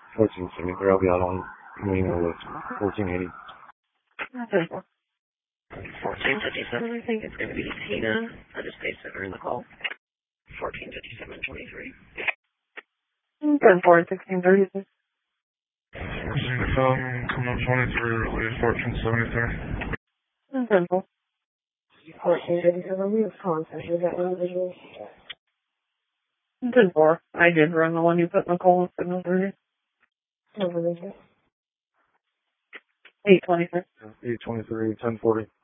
1473, I'll be out on Camino with 1480. 1457, I think it's going to be Tina. I just pasted her in the call. 1457.23. 10-4, 1630. coming up 23, release 1473. 10-4. 1457, we have contact with that individual. 10-4. I did run the one you put in the call in signal 30. Over there. 823. 823, 1040.